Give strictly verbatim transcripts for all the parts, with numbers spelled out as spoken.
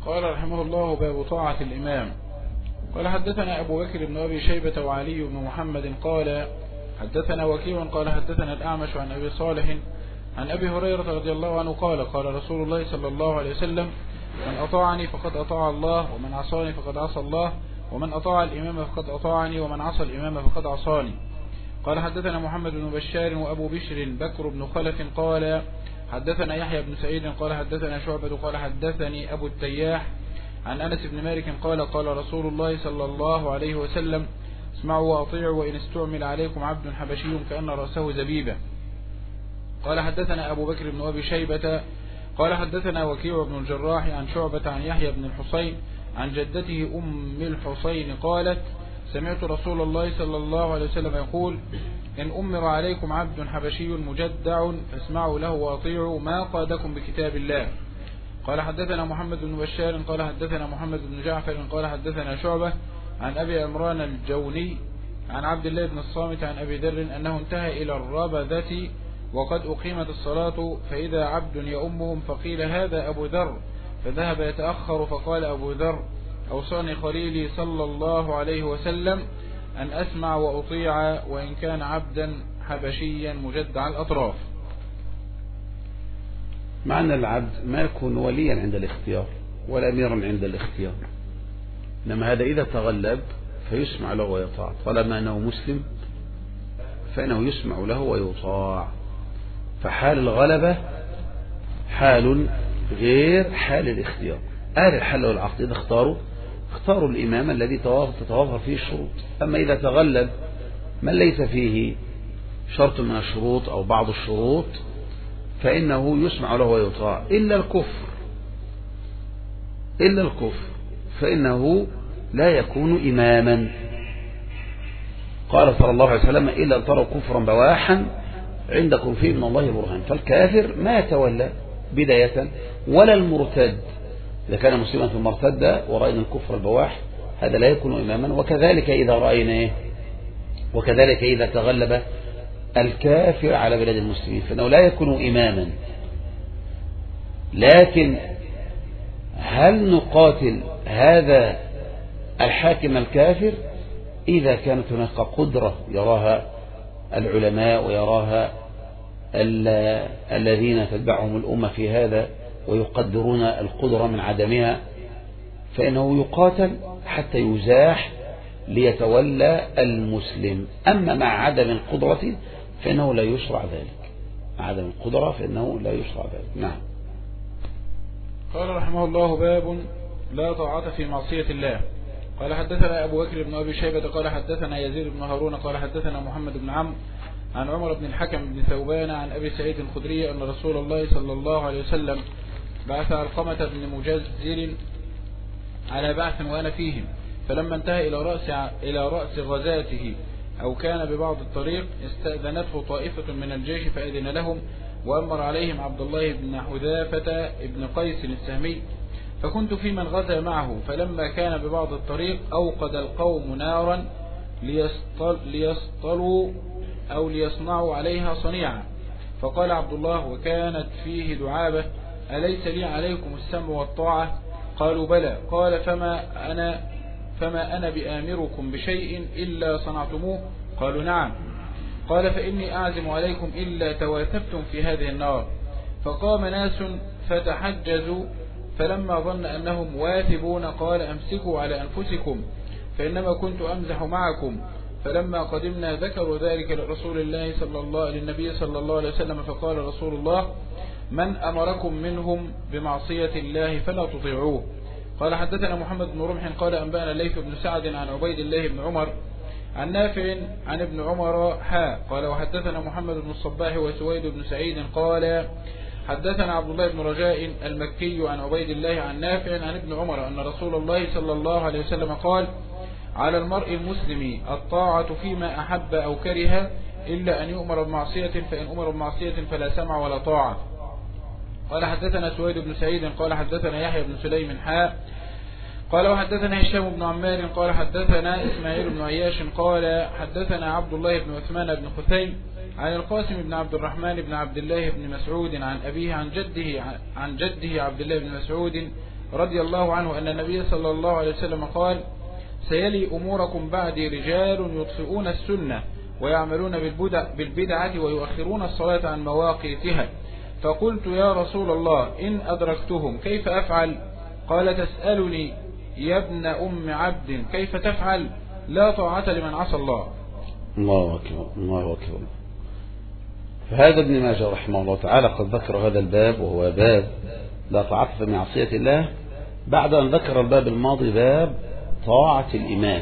قال رحمه الله: باب طاعة الإمام. قال حدثنا أبو بكر بن أبي شيبة وعلي بن محمد قال حدثنا وكيع قال حدثنا الأعمش عن أبي صالح عن أبي هريرة رضي الله عنه قال قال رسول الله صلى الله عليه وسلم: من أطاعني فقد أطاع الله، ومن عصاني فقد عصى الله، ومن أطاع الإمام فقد أطاعني، ومن عصى الإمام فقد عصاني. قال حدثنا محمد بن بشار وأبو بشر بكر بن خلف قال حدثنا يحيى بن سعيد قال حدثنا شعبة قال حدثني أبو التياح عن أنس بن مالك قال قال رسول الله صلى الله عليه وسلم: اسمعوا وأطيعوا وإن استعمل عليكم عبد حبشي كأن رأسه زبيبة. قال حدثنا أبو بكر بن أبي شيبة قال حدثنا وكيع بن الجراح عن شعبة عن يحيى بن الحصين عن جدته أم الحصين قالت: سمعت رسول الله صلى الله عليه وسلم يقول: إن أمر عليكم عبد حبشي مجدع فاسمعوا له وأطيعوا ما قادكم بكتاب الله. قال حدثنا محمد بن بشار قال حدثنا محمد بن جعفر قال حدثنا شعبة عن أبي عمران الجوني عن عبد الله بن الصامت عن أبي ذر أنه انتهى إلى الربذة وقد أقيمت الصلاة فإذا عبد يؤمهم فقيل: هذا أبو ذر، فذهب يتأخر فقال أبو ذر: أوصاني خليلي صلى الله عليه وسلم أن أسمع وأطيع وإن كان عبدا حبشيا مجدع الأطراف. معنى العبد ما يكون وليا عند الاختيار ولا أميرا عند الاختيار، إنما هذا إذا تغلب فيسمع له ويطاع، طالما أنه مسلم فإنه يسمع له ويطاع. فحال الغلبة حال غير حال الاختيار. أهل الحل والعقد إذا اختاروا اختاروا الإمام الذي تتوافر فيه الشروط. أما إذا تغلب من ليس فيه شرط من الشروط أو بعض الشروط فإنه يسمع له ويطاع، إلا الكفر إلا الكفر فإنه لا يكون إماما. قال صلى الله عليه وسلم: إلا تروا كفرا بواحا عندكم فيه من الله برهان. فالكافر ما يتولى بداية ولا المرتد، إذا كان مسلما ثم ارتد ورأينا الكفر البواح هذا لا يكون إماما. وكذلك إذا رأينا إيه؟ وكذلك إذا تغلب الكافر على بلاد المسلمين فإنه لا يكون إماما. لكن هل نقاتل هذا الحاكم الكافر إذا كانت هناك قدرة يراها العلماء ويراها الذين تتبعهم الأمة في هذا ويقدرون القدرة من عدمها، فإنه يقاتل حتى يزاح ليتولى المسلم. أما مع عدم القدرة فإنه لا يشرع ذلك، مع عدم القدرة فإنه لا يشرع ذلك. نعم. قال رحمه الله: باب لا طاعة في معصية الله. قال حدثنا أبو بكر بن أبي شيبة قال حدثنا يزيد بن هارون قال حدثنا محمد بن عمرو عن عمر بن الحكم بن ثوبان عن أبي سعيد الخدري أن رسول الله صلى الله عليه وسلم بعث علقمة بن مجزر على بعث وأنا فيهم، فلما انتهى إلى رأس إلى رأس غزاته أو كان ببعض الطريق استأذنته طائفة من الجيش فأذن لهم، وأمر عليهم عبد الله بن حذافة بن قيس السهمي، فكنت في من غزا معه. فلما كان ببعض الطريق أوقد القوم نارا ليسطل ليسطلوا أو ليصنعوا عليها صنيعا، فقال عبد الله وكانت فيه دعابة: أليس لي عليكم السمع والطاعة؟ قالوا: بلى. قال: فما أنا فما أنا بآمركم بشيء إلا صنعتموه؟ قالوا: نعم. قال: فإني أعزم عليكم إلا تواثبتم في هذه النار. فقام ناس فتحجزوا، فلما ظن أنهم واثبون قال: أمسكوا على أنفسكم فإنما كنت أمزح معكم. فلما قدمنا ذكروا ذلك لرسول الله صلى الله للنبي صلى الله عليه وسلم، فقال رسول الله: من أمركم منهم بمعصية الله فلا تطيعوه. قال حدثنا محمد بن رمح قال أنبأنا الليث بن سعد عن عبيد الله بن عمر عن نافع عن ابن عمر حا قال وحدثنا محمد بن الصباح وسويد بن سعيد قال حدثنا عبد الله بن رجاء المكي عن عبيد الله عن نافع عن ابن عمر أن رسول الله صلى الله عليه وسلم قال: على المرء المسلم الطاعة فيما أحب أو كره إلا أن يؤمر بمعصية، فإن أمر بمعصية فلا سمع ولا طاعة. قال حدثنا سويد بن سعيد قال حدثنا يحيى بن سليم حاء قال وحدثنا هشام بن عمار قال حدثنا إسماعيل بن عياش قال حدثنا عبد الله بن عثمان بن خثيم عن القاسم بن عبد الرحمن بن عبد الله بن مسعود عن أبيه عن جده عن جده عبد الله بن مسعود رضي الله عنه أن النبي صلى الله عليه وسلم قال: سيلي أموركم بعدي رجال يطفئون السنة ويعملون بالبدعة ويؤخرون الصلاة عن مواقيتها. فقلت: يا رسول الله، إن أدركتهم كيف أفعل؟ قال: تسألني يا ابن أم عبد كيف تفعل؟ لا طاعة لمن عصى الله. الله أكبر، الله أكبر. فهذا ابن ماجه رحمه الله تعالى قد ذكر هذا الباب، وهو باب لا طاعة في معصية الله، بعد أن ذكر الباب الماضي باب طاعة الإمام،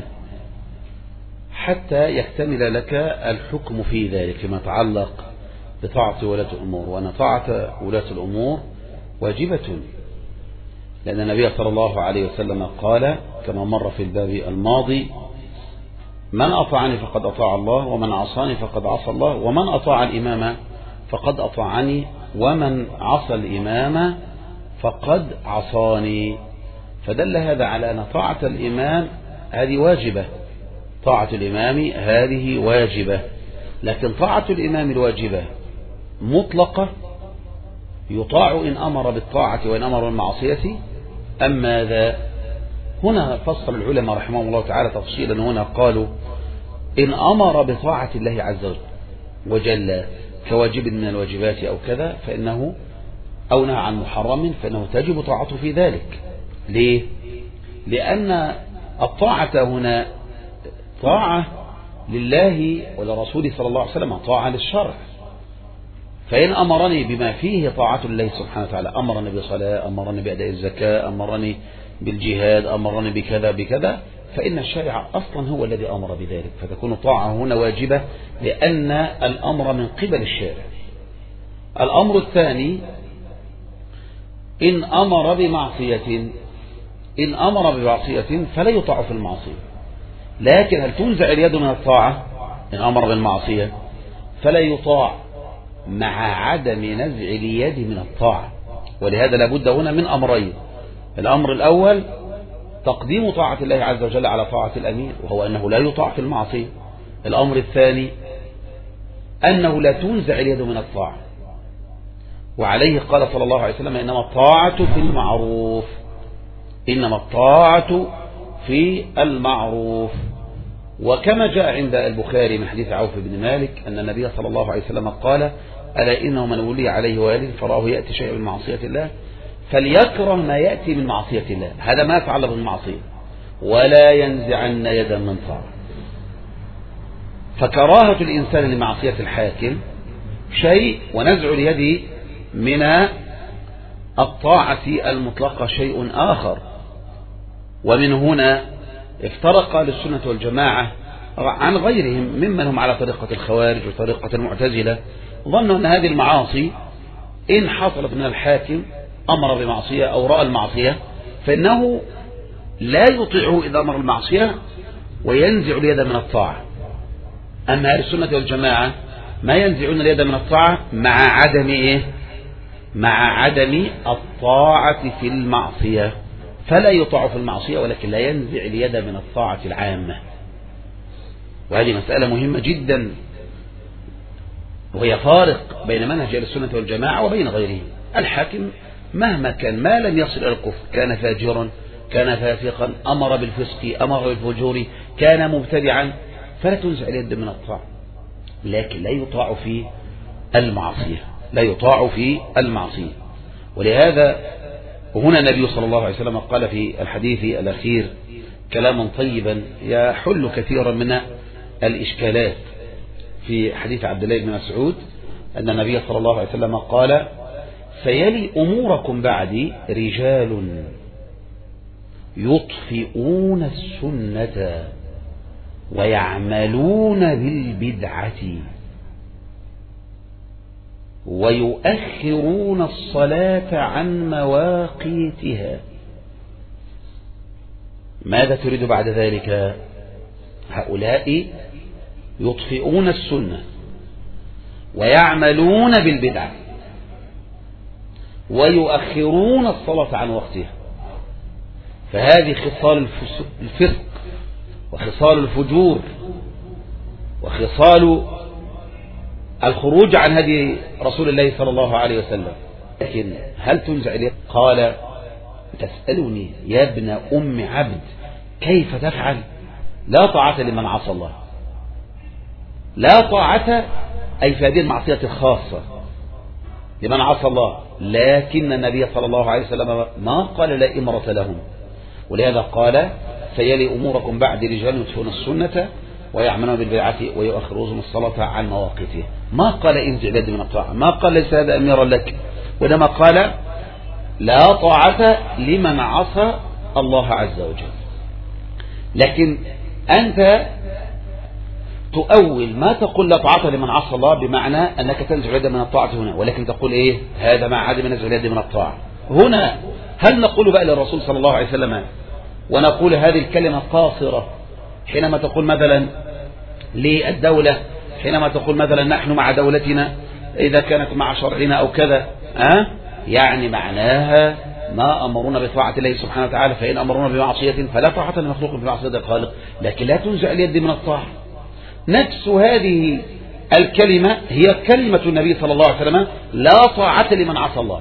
حتى يكتمل لك الحكم في ذلك فيما يتعلق بطاعة ولاة الأمور. وأن طاعة ولاة الأمور واجبة، لأن النبي صلى الله عليه وسلم قال كما مر في الباب الماضي: من أطاعني فقد أطاع الله، ومن عصاني فقد عصى الله، ومن أطاع الإمام فقد أطاعني، ومن عصى الإمام فقد عصاني. فدل هذا على أن طاعة الإمام هذه واجبة، طاعة الإمام هذه واجبة. لكن طاعة الإمام الواجبة مطلقة، يطاع إن أمر بالطاعة وإن أمر بالمعصية، أم ماذا؟ هنا فصل العلماء رحمهم الله تعالى تفصيلا. هنا قالوا: إن أمر بطاعة الله عز وجل كواجب من الواجبات أو كذا فإنه، أو نهى عن محرم فإنه تجب طاعته في ذلك. ليه؟ لأن الطاعة هنا طاعة لله ولرسوله صلى الله عليه وسلم، طاعة للشرع. فإن أمرني بما فيه طاعة لله سبحانه وتعالى، أمرني بالصلاة، أمرني بأداء الزكاة، أمرني بالجهاد، أمرني بكذا بكذا، فإن الشارع أصلا هو الذي أمر بذلك، فتكون طاعة هنا واجبة لأن الأمر من قبل الشارع. الأمر الثاني: إن أمر بمعصية إن أمر بمعصية فلا يطاع في المعصية. لكن هل تنزع اليد من الطاعة؟ إن أمر بالمعصية فلا يطاع مع عدم نزع اليد من الطاعة. ولهذا لابد هنا من أمرين: الأمر الأول تقديم طاعة الله عز وجل على طاعة الأمير، وهو أنه لا يطاع في المعصية. الأمر الثاني أنه لا تنزع اليد من الطاعة. وعليه قال صلى الله عليه وسلم: إنما الطاعة في المعروف إنما الطاعة في المعروف. وكما جاء عند البخاري من حديث عوف بن مالك أن النبي صلى الله عليه وسلم قال: ألا إنه من ولي عليه والد فراه يأتي شيء من معصية الله فليكره ما يأتي من معصية الله، هذا ما يتعلق بالمعصية، ولا ينزعن يدا من طاعة. فكراهة الإنسان لمعصية الحاكم شيء، ونزع اليد من الطاعة المطلقة شيء آخر. ومن هنا افترق للسنة والجماعة عن غيرهم ممن هم على طريقة الخوارج وطريقة المعتزلة، ظنوا أن هذه المعاصي إن حصلت من الحاكم أمر بمعصية أو رأى المعصية فإنه لا يطيعه إذا أمر المعصية وينزع اليد من الطاعة. أما أهل السنة والجماعة ما ينزعون اليد من الطاعة مع عدم إيه؟ مع عدم الطاعة في المعصية، فلا يطاع في المعصية ولكن لا ينزع اليد من الطاعة العامة. وهذه مسألة مهمة جدا، وهي فارق بين منهج أهل السنة والجماعة وبين غيرهم. الحاكم مهما كان ما لم يصل إلى الكفر، كان فاجرا، كان فاسقا، أمر بالفسق، أمر بالفجور، كان مبتدعا، فلا تنزع اليد من الطاعة، لكن لا يطاع في المعصية لا يطاع في المعصية. ولهذا وهنا النبي صلى الله عليه وسلم قال في الحديث الأخير كلاما طيبا يحل كثيرا من الإشكالات. في حديث عبد الله بن مسعود أن النبي صلى الله عليه وسلم قال: سيلي أموركم بعدي رجال يطفئون السنة ويعملون بالبدعة ويؤخرون الصلاة عن مواقيتها. ماذا تريد بعد ذلك؟ هؤلاء يطفئون السنة ويعملون بالبدعة ويؤخرون الصلاة عن وقتها. فهذه خصال الفسق وخصال الفجور وخصال الخروج عن هدي رسول الله صلى الله عليه وسلم. لكن هل تنزع اليد؟ قال: تسألني يا ابن أم عبد كيف تفعل؟ لا طاعة لمن عصى الله، لا طاعة أي في هذه المعصية الخاصة لمن عصى الله، لكن النبي صلى الله عليه وسلم ما قال لا إمرة لهم، ولهذا قال سيلي أموركم بعد رجال يطفئون السنة ويعملون بالبدعة ويؤخرون الصلاة عن مواقفه. ما قال انزع اليد من الطاعة، ما قال ليس هذا أميرا لك، وإنما قال لا طاعة لمن عصى الله عز وجل. لكن أنت تؤول ما تقول لا طاعة لمن عصى الله بمعنى أنك تنزع اليد من الطاعة هنا، ولكن تقول إيه هذا مع عدم نزع اليد من الطاعة. هنا هل نقول بقى للرسول صلى الله عليه وسلم ونقول هذه الكلمة قاصرة حينما تقول مثلا للدولة، حينما تقول مثلا نحن مع دولتنا إذا كانت مع شرعنا أو كذا، أه؟ يعني معناها ما أمرونا بطاعة الله سبحانه وتعالى، فإن أمرونا بمعصية فلا طاعة لمخلوق بمعصية الخالق، لكن لا تنزع اليد من الطاعة. نفس هذه الكلمة هي كلمة النبي صلى الله عليه وسلم لا طاعة لمن عصى الله،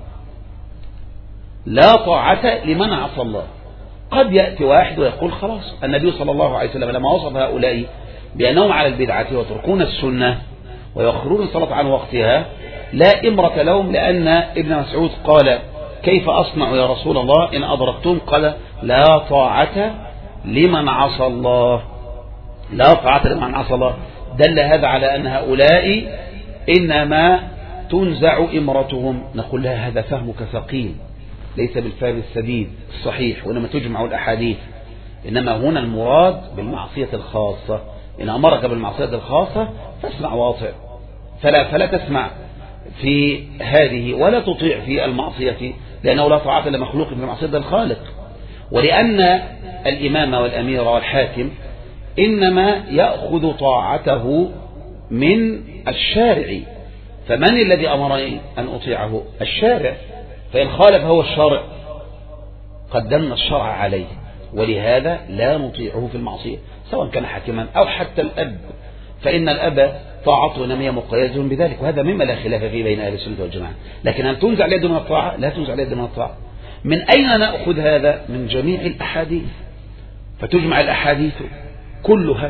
لا طاعة لمن عصى الله. قد يأتي واحد ويقول خلاص النبي صلى الله عليه وسلم لما وصف هؤلاء بأنهم على البدعة ويتركون السنة ويؤخرون الصلاة عن وقتها لا إمرة لهم، لأن ابن مسعود قال كيف أصنع يا رسول الله إن أدركتم؟ قال لا طاعة لمن عصى الله، لا طاعة لمن عصى الله. دل هذا على أن هؤلاء إنما تنزع إمرتهم. نقول لها هذا فهمك ثقيل، ليس بالفهم السديد الصحيح، وإنما تجمع الأحاديث. إنما هنا المراد بالمعصية الخاصة، إن أمرك بالمعصية الخاصة فاسمع واطع، فلا, فلا تسمع في هذه ولا تطيع في المعصية، لأنه لا طاعة لمخلوق في معصية الخالق. ولأن الإمام والأمير والحاكم إنما يأخذ طاعته من الشارع، فمن الذي أمرني أن أطيعه؟ الشارع، فإن خالف هو الشرع قدمنا الشرع عليه، ولهذا لا نطيعه في المعصية سواء كان حاكما أو حتى الأب، فإن الأب طاعته نمية مقيد بذلك، وهذا مما لا خلاف فيه بين أهل السنة والجماعة. لكن هل تنزع اليد من الطاعة؟ لا تنزع اليد من الطاعة. من أين نأخذ هذا؟ من جميع الأحاديث، فتجمع الأحاديث كلها.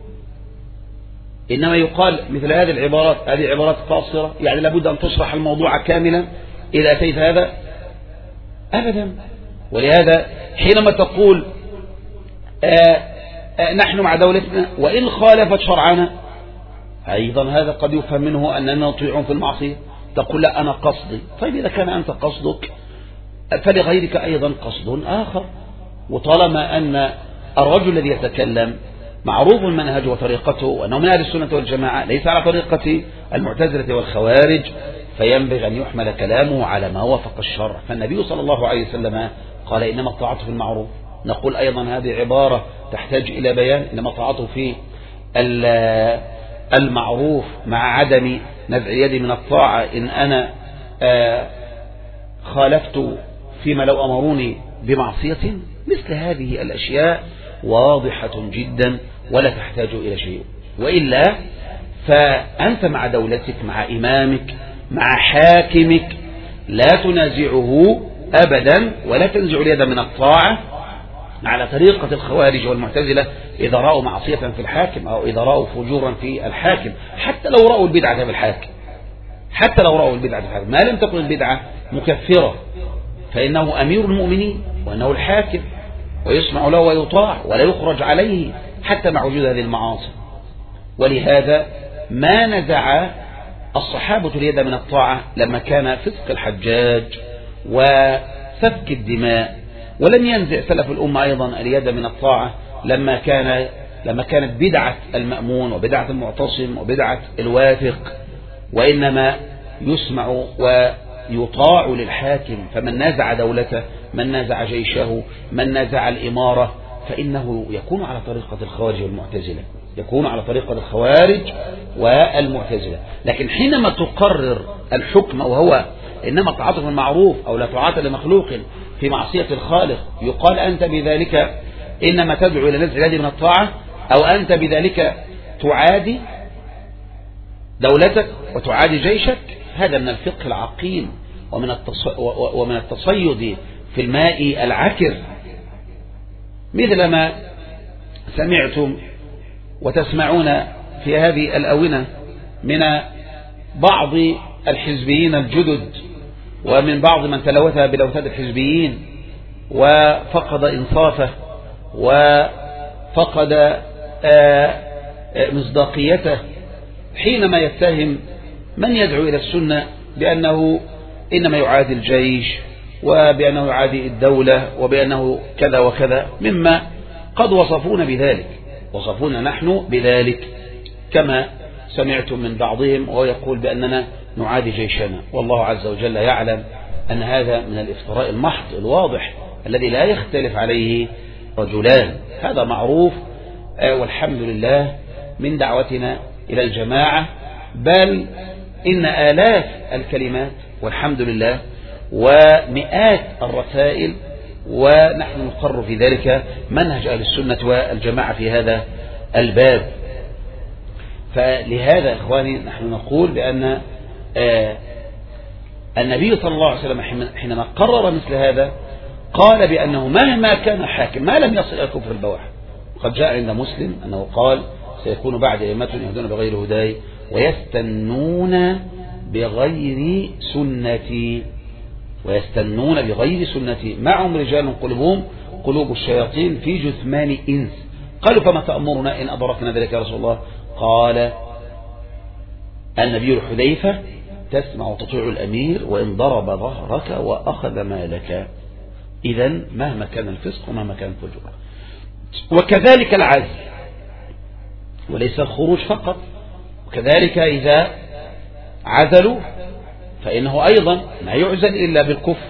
إنما يقال مثل هذه العبارات، هذه عبارات قاصرة، يعني لابد أن تشرح الموضوع كاملا إذا أتيت هذا أبدا. ولهذا حينما تقول آآ آآ نحن مع دولتنا وإن خالفت شرعنا، أيضا هذا قد يفهم منه أننا نطيعون في المعصية. تقول لا أنا قصدي، طيب إذا كان أنت قصدك فلغيرك أيضا قصد آخر. وطالما أن الرجل الذي يتكلم معروف المنهج وطريقته وأنه من أهل السنة والجماعة ليس على طريقة المعتزلة والخوارج، فينبغي أن يحمل كلامه على ما وافق الشرع. فالنبي صلى الله عليه وسلم قال إنما الطاعة في المعروف. نقول أيضا هذه عبارة تحتاج إلى بيان، إنما الطاعة في المعروف مع عدم نزع يدي من الطاعة إن أنا خالفت فيما لو أمروني بمعصية. مثل هذه الأشياء واضحة جدا ولا تحتاج إلى شيء. وإلا فأنت مع دولتك، مع إمامك، مع حاكمك، لا تنازعه أبدا ولا تنزع اليد من الطاعة على طريقة الخوارج والمعتزلة إذا رأوا معصية في الحاكم أو إذا رأوا فجورا في الحاكم، حتى لو رأوا البدعة في الحاكم، حتى لو رأوا البدعة في الحاكم ما لم تكن البدعة مكفرة، فإنه أمير المؤمنين وأنه الحاكم ويسمع له ويطاع ولا يخرج عليه حتى مع وجود هذه المعاصي. ولهذا ما نزع الصحابة اليد من الطاعة لما كان فسق الحجاج وسفك الدماء، ولم ينزع سلف الأمة أيضا اليد من الطاعة لما كان لما كانت بدعة المأمون وبدعة المعتصم وبدعة الواثق، وإنما يسمع ويطاع للحاكم. فمن نازع دولته، من نازع جيشه، من نازع الإمارة، فإنه يكون على طريقة الخوارج والمعتزلة، يكون على طريقة الخوارج والمعتزلة. لكن حينما تقرر الحكم وهو إنما طاعته في المعروف أو لا طاعة لمخلوق في معصية الخالق، يقال أنت بذلك إنما تدعو إلى نزع اليد من الطاعة، أو أنت بذلك تعادي دولتك وتعادي جيشك. هذا من الفقه العقيم ومن ومن التصيد في الماء العكر، مثل ما سمعتم وتسمعون في هذه الأونة من بعض الحزبيين الجدد ومن بعض من تلوث بلوثات الحزبيين وفقد إنصافه وفقد مصداقيته حينما يتهم من يدعو إلى السنة بأنه إنما يعادي الجيش وبأنه يعادي الدولة وبأنه كذا وكذا، مما قد وصفونا بذلك، وصفونا نحن بذلك كما سمعتم من بعضهم، ويقول بأننا نعادي جيشنا، والله عز وجل يعلم أن هذا من الافتراء المحض الواضح الذي لا يختلف عليه رجلان. هذا معروف والحمد لله من دعوتنا إلى الجماعة، بل إن آلاف الكلمات والحمد لله ومئات الرسائل، ونحن نقر في ذلك منهج أهل السنة والجماعة في هذا الباب. فلهذا إخواني نحن نقول بأن النبي صلى الله عليه وسلم حينما قرر مثل هذا قال بأنه مهما كان حاكم ما لم يصل إلى كفر البواح. قد جاء عند مسلم أنه قال سيكون بعد أئمة يهدون بغير هداي ويستنون بغير سنتي، ويستنون بغير سنتي معهم رجال قلوبهم قلوب الشياطين في جثمان إنس. قالوا فما تأمرنا إن أدركنا ذلك يا رسول الله؟ قال النبي الحذيفة تسمع وتطيع الأمير وإن ضرب ظهرك وأخذ مالك. إذن مهما كان الفسق ومهما كان الفجور. وكذلك العزل، وليس الخروج فقط، وكذلك إذا عزلوا فإنه أيضا لا يعزل إلا بالكفر،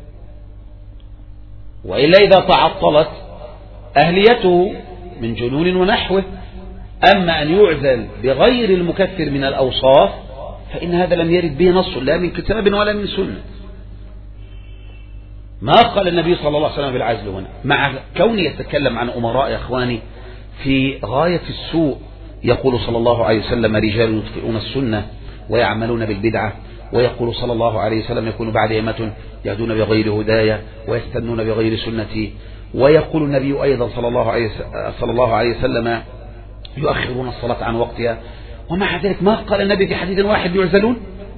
وإلا إذا تعطلت أهليته من جنون ونحوه. أما أن يعزل بغير المكفر من الأوصاف فإن هذا لم يرد به نص لا من كتاب ولا من سنة. ما قال النبي صلى الله عليه وسلم بالعزل هنا، مع كونه يتكلم عن أمراء يا أخواني في غاية السوء. يقول صلى الله عليه وسلم رجال يطفئون السنة ويعملون بالبدعة، ويقول صلى الله عليه وسلم يكون بعد أئمة يهدون بغير هدايا ويستنون بغير سنتي. ويقول النبي أيضا صلى الله عليه صلى الله عليه وسلم يؤخرون الصلاة عن وقتها. ومع ذلك ما قال النبي في حديث واحد يعزلون،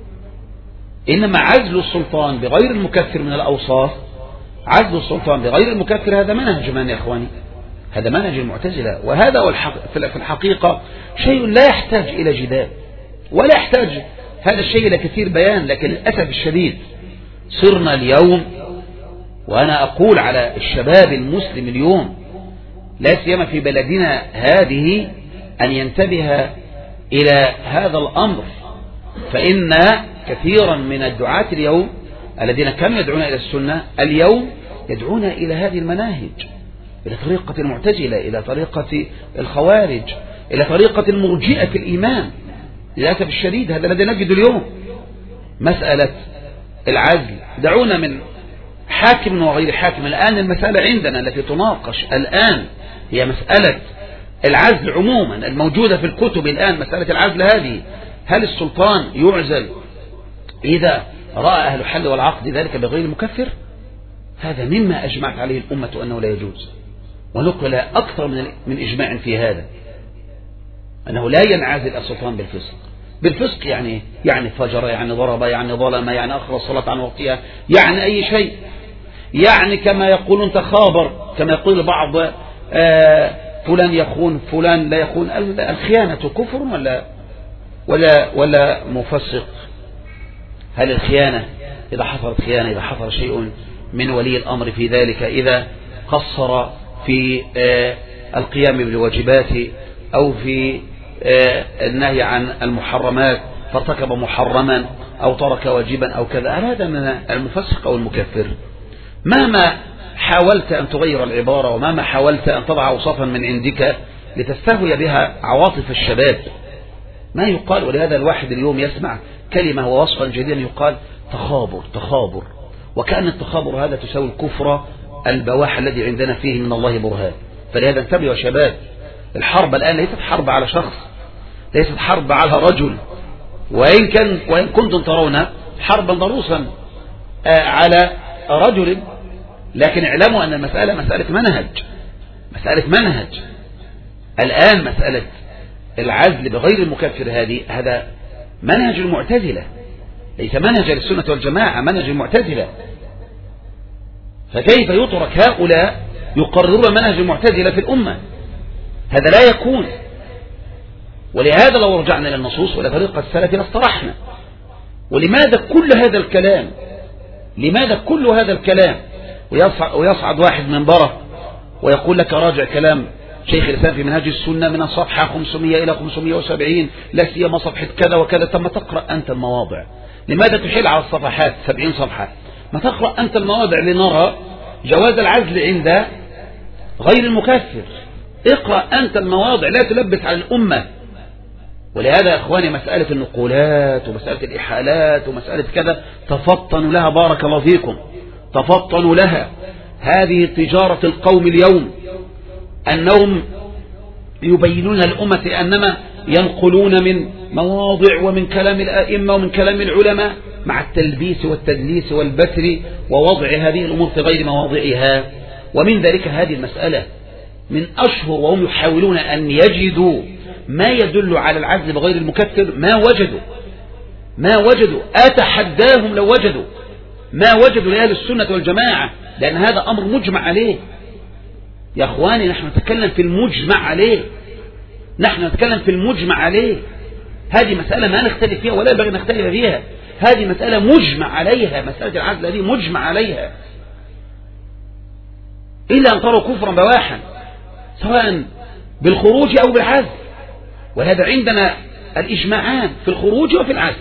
إنما عزل السلطان بغير المكفر من الأوصاف، عزل السلطان بغير المكفر هذا منهج من يا إخواني؟ هذا منهج المعتزلة. وهذا في الحقيقة شيء لا يحتاج إلى جدال ولا يحتاج هذا الشيء إلى كثير بيان، لكن للأسف الشديد صرنا اليوم، وأنا أقول على الشباب المسلم اليوم لا سيما في بلدنا هذه أن ينتبه إلى هذا الأمر. فإن كثيرا من الدعاة اليوم الذين كانوا يدعون إلى السنة اليوم يدعون إلى هذه المناهج، إلى طريقة المعتزلة، إلى طريقة الخوارج، إلى طريقة المرجئة في الإيمان. للأسف الشديد هذا الذي نجد اليوم. مسألة العزل، دعونا من حاكم وغير حاكم، الآن المسألة عندنا التي تناقش الآن هي مسألة العزل عموما الموجودة في الكتب الآن. مسألة العزل هذه، هل السلطان يعزل إذا رأى أهل الحل والعقد ذلك بغير مكفر؟ هذا مما أجمعت عليه الأمة أنه لا يجوز، ونقل أكثر من من إجماع في هذا، أنه لا ينعزل السلطان بالفسق. بالفسق يعني يعني فجر، يعني ضرب، يعني ظلم، يعني أخر الصلاة عن وقتها، يعني أي شيء، يعني كما يقولون تخابر، كما يقول البعض آه فلان يخون فلان لا يخون. الخيانة كفر ولا ولا ولا مفسق؟ هل الخيانة إذا حصلت خيانة، إذا حصل شيء من ولي الأمر في ذلك، إذا قصر في آه القيام بالواجبات أو في آه النهي عن المحرمات فارتكب محرما أو ترك واجبا أو كذا، هل هذا من المفسق أو المكفر؟ مهما حاولت أن تغير العبارة ومهما حاولت أن تضع أوصافا من عندك لتستهوي بها عواطف الشباب ما يقال. ولهذا الواحد اليوم يسمع كلمة ووصفا جديدا يقال تخابر تخابر، وكأن التخابر هذا تساوي الكفر البواح الذي عندنا فيه من الله برهان. فلهذا انتبهوا يا شباب، الحرب الآن ليست حرب على شخص، ليست حرب على رجل، وإن كان وإن كنتم ترون حربا ضروسا على رجل لكن اعلموا أن المسألة مسألة منهج، مسألة منهج. الآن مسألة العزل بغير المكفر هذه هذا منهج المعتزلة، ليس منهج للسنة والجماعة، منهج المعتزلة. فكيف يترك هؤلاء يقررون منهج المعتزلة في الأمة؟ هذا لا يكون. ولهذا لو رجعنا للنصوص ولطريقة السلف لاسترحنا. ولماذا كل هذا الكلام؟ لماذا كل هذا الكلام؟ ويصعد, ويصعد واحد من بره ويقول لك راجع كلام شيخ الإسلام في منهاج السنة من الصفحة خمسمائة إلى خمسمائة وسبعين، لا سيما صفحة كذا وكذا. ثم تقرأ أنت المواضع. لماذا تحيل على الصفحات سبعين صفحة؟ ما تقرأ أنت المواضع لنرى جواز العزل عند غير المكفر. اقرأ أنت المواضع، لا تلبس على الأمة. ولهذا يا إخواني مسألة النقولات ومسألة الإحالات ومسألة كذا تفطنوا لها، بارك الله فيكم، تفطنوا لها. هذه تجارة القوم اليوم، أنهم يبينون الأمة أنما ينقلون من مواضع ومن كلام الآئمة ومن كلام العلماء مع التلبيس والتدليس والبتر ووضع هذه الأمور في غير مواضعها. ومن ذلك هذه المسألة من أشهر، وهم يحاولون أن يجدوا ما يدل على العزل بغير المكفر، ما وجدوا ما وجدوا أتحداهم لو وجدوا ما وجدوا لأهل السنة والجماعة، لأن هذا أمر مجمع عليه. يا أخواني نحن نتكلم في المجمع عليه، نحن نتكلم في المجمع عليه. هذه مسألة ما نختلف فيها ولا ينبغي نختلف فيها، هذه مسألة مجمع عليها، مسألة العزل هذه مجمع عليها، إلا أن تروا كفرا بواحا سواء بالخروج أو بالعزل. وهذا عندنا الإجماعان في الخروج وفي العزل.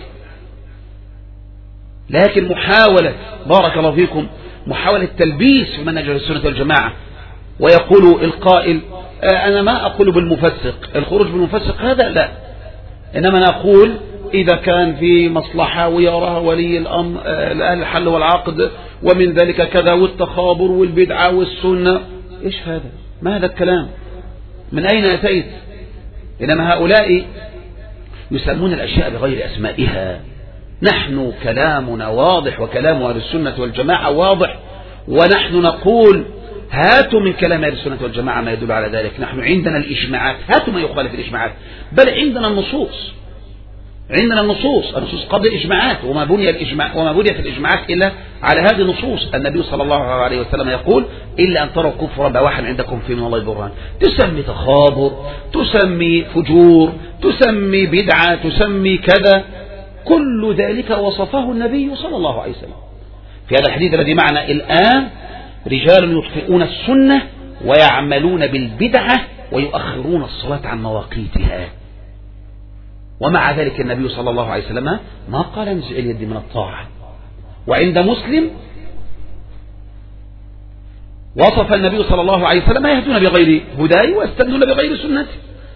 لكن محاولة، بارك الله فيكم، محاولة تلبيس في منهج السنة والجماعة. ويقول القائل أنا ما أقول بالمفسق، الخروج بالمفسق هذا لا، إنما أنا أقول إذا كان في مصلحة ويراها ولي الأمر الأهل الحل والعقد ومن ذلك كذا، والتخابر والبدعة والسنة. إيش هذا؟ ما هذا الكلام؟ من أين أتيت؟ إنما هؤلاء يسمون الأشياء بغير أسمائها. نحن كلامنا واضح، وكلام أهل السنة والجماعة واضح، ونحن نقول هاتوا من كلام أهل السنة والجماعة ما يدل على ذلك. نحن عندنا الإجماعات، هاتوا ما يخالف الإجماعات، بل عندنا النصوص، عندنا النصوص النصوص قبل الإجماعات. وما بني الإجماع وما بنيت الإجماعات إلا على هذه النصوص. النبي صلى الله عليه وسلم يقول إلا أن تروا كفرا بواحا عندكم في من الله برهان. تسمي تخابر، تسمي فجور، تسمي بدعة، تسمي كذا، كل ذلك وصفه النبي صلى الله عليه وسلم في هذا الحديث الذي معنا الآن: رجال يطفئون السنة ويعملون بالبدعة ويؤخرون الصلاة عن مواقيتها. ومع ذلك النبي صلى الله عليه وسلم ما قال انزع اليد من الطاعة. وعند مسلم وصف النبي صلى الله عليه وسلم يهدون بغير هداي ويستنون بغير سنتي.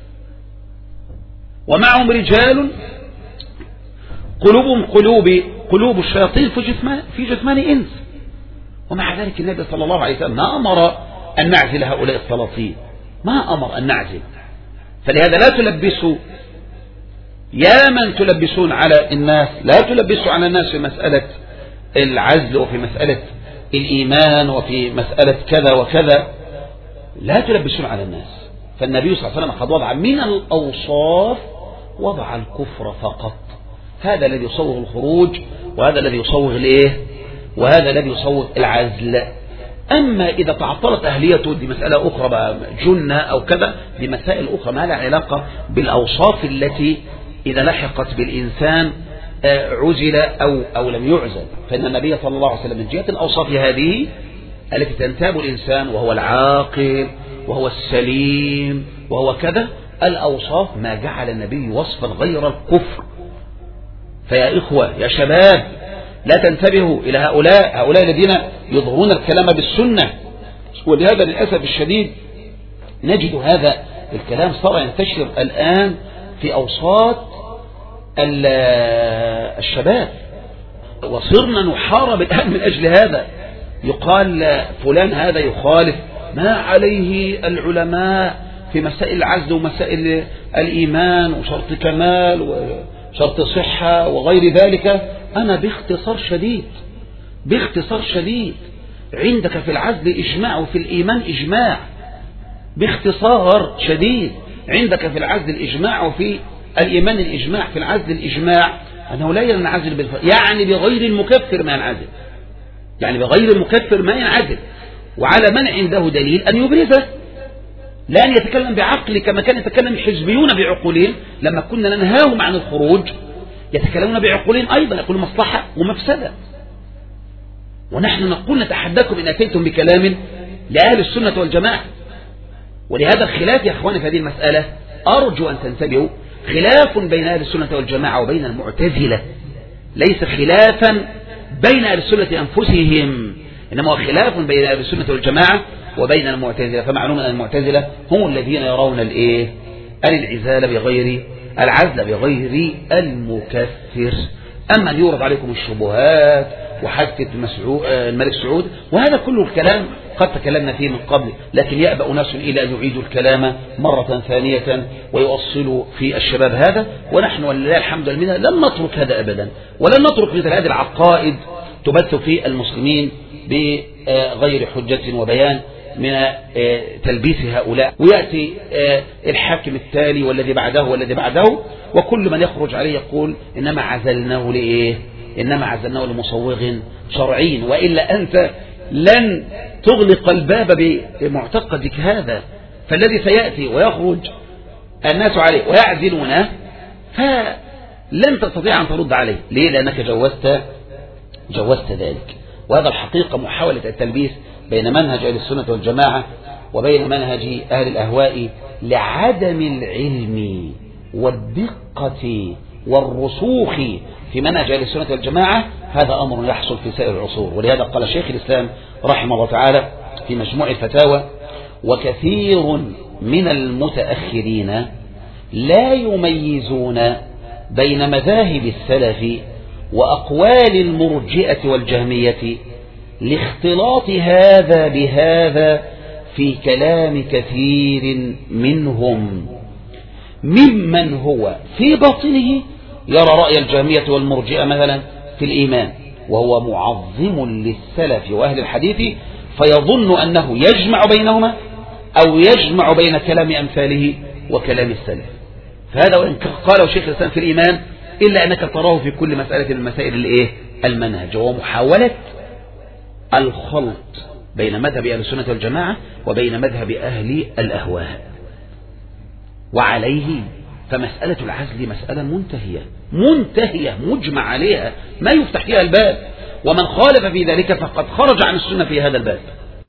ومعهم رجال قلوبهم قلوب قلوب الشياطين في جثمان في جثمان إنس. ومع ذلك النبي صلى الله عليه وسلم ما أمر أن نعزل هؤلاء السلاطين، ما أمر أن نعزل. فلهذا لا تلبسوا، يا من تلبسون على الناس، لا تلبسوا على الناس في مسألة العزل وفي مسألة الإيمان وفي مسألة كذا وكذا، لا تلبسون على الناس. فالنبي صلى الله عليه وسلم قد وضع من الأوصاف وضع الكفر فقط. هذا الذي يصوغ الخروج، وهذا الذي يصوغ الايه، وهذا الذي يصوغ العزل. أما إذا تعطلت أهليته دي مسألة أخرى بقى، جنة أو كذا، دي مسائل أخرى ما لها علاقة بالأوصاف التي إذا لحقت بالإنسان عزل أو, أو لم يعزل. فإن النبي صلى الله عليه وسلم من جهة الأوصاف هذه التي تنتاب الإنسان وهو العاقل وهو السليم وهو كذا، الأوصاف ما جعل النبي وصفا غير الكفر. فيا إخوة يا شباب لا تنتبهوا إلى هؤلاء هؤلاء الذين يظهرون الكلام بالسنة. ولهذا للأسف الشديد نجد هذا الكلام صار ينتشر الآن في أوساط الشباب، وصرنا نحارب الآن من أجل هذا. يقال فلان هذا يخالف ما عليه العلماء في مسائل العزل ومسائل الإيمان وشرط كمال وشرط صحة وغير ذلك. أنا باختصار شديد باختصار شديد عندك في العزل إجماع وفي الإيمان إجماع، باختصار شديد عندك في العزل الإجماع وفي الإيمان الإجماع. في العزل الإجماع أنه لا ينعزل بالفرق، يعني بغير المكفر ما ينعزل، يعني بغير المكفر ما ينعزل، وعلى من عنده دليل أن يبرزه، لا أن يتكلم بعقل كما كان يتكلم الحزبيون بعقولهم لما كنا ننهاهم عن الخروج، يتكلمون بعقولهم أيضا، يقولون مصلحة ومفسدة. ونحن نقول نتحداكم إن أتيتم بكلام لأهل السنة والجماعة. ولهذا الخلاف يا أخواني في هذه المسألة أرجو أن تنتبهوا، خلاف بين أهل السنة والجماعة وبين المعتزلة، ليس خلافا بين أهل السنة أنفسهم، إنما هو خلاف بين أهل السنة والجماعة وبين المعتزلة. فمعلوم أن المعتزلة هم الذين يرون الإيه؟ الانعزال بغير العزل بغير المكفر. أما أن يورد عليكم الشبهات وحادثة الملك سعود وهذا كله الكلام قد تكلمنا فيه من قبل، لكن يأبأ ناس إلى أن يعيدوا الكلام مرة ثانية ويؤصلوا في الشباب هذا، ونحن ولله الحمد لله لن نترك هذا أبدا، ولن نترك مثل هذه العقائد تبث في المسلمين بغير حجة وبيان من تلبيس هؤلاء، ويأتي الحاكم التالي والذي بعده والذي بعده، وكل من يخرج عليه يقول إنما عزلناه لإيه؟ إنما عزلناه لمصوغ شرعي، وإلا أنت لن تغلق الباب بمعتقدك هذا. فالذي سيأتي ويخرج الناس عليه ويعزلونه فلن تستطيع أن ترد عليه. ليه؟ لأنك جوزت جوزت ذلك. وهذا الحقيقة محاولة التلبيس بين منهج أهل السنة والجماعة وبين منهج أهل الأهواء لعدم العلم والدقة والرسوخ في منهج أهل السنة والجماعة. هذا أمر يحصل في سائر العصور. ولهذا قال شيخ الإسلام رحمه الله تعالى في مجموع الفتاوى: وكثير من المتأخرين لا يميزون بين مذاهب السلف وأقوال المرجئة والجهمية لاختلاط هذا بهذا في كلام كثير منهم، ممن هو في باطنه يرى رأي الجهمية والمرجئة مثلا في الإيمان وهو معظم للسلف وأهل الحديث، فيظن أنه يجمع بينهما أو يجمع بين كلام أمثاله وكلام السلف. فهذا وإن قاله شيخ الإسلام في الإيمان إلا أنك تراه في كل مسألة من مسائل الإيه؟ المنهج، وهو محاولة الخلط بين مذهب أهل السنة والجماعة وبين مذهب أهل الأهواء. وعليه فمسألة العزل مسألة منتهية منتهية مجمع عليها، ما يفتح فيها الباب، ومن خالف في ذلك فقد خرج عن السنة في هذا الباب.